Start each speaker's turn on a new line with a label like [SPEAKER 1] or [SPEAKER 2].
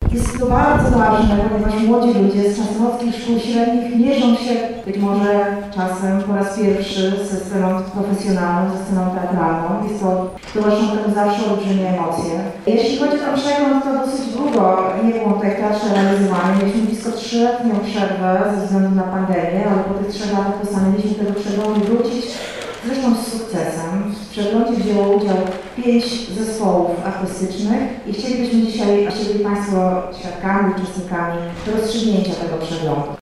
[SPEAKER 1] Jest to bardzo ważne, ponieważ młodzi ludzie z częstochowskich szkół średnich mierzą się być może czasem po raz pierwszy ze sceną profesjonalną, ze sceną teatralną. Towarzyszą temu zawsze olbrzymie emocje. Jeśli chodzi o przegląd, to dosyć długo nie było tutaj w teatrze realizowany. Mieliśmy blisko 3-letnią przerwę ze względu na pandemię, ale po tych 3 latach postanowiliśmy tego przeglądu wrócić. Zresztą z sukcesem. W przeglądzie wzięło udział 5 zespołów artystycznych i chcielibyśmy dzisiaj, a byli Państwo świadkami, uczestnikami rozstrzygnięcia tego przeglądu.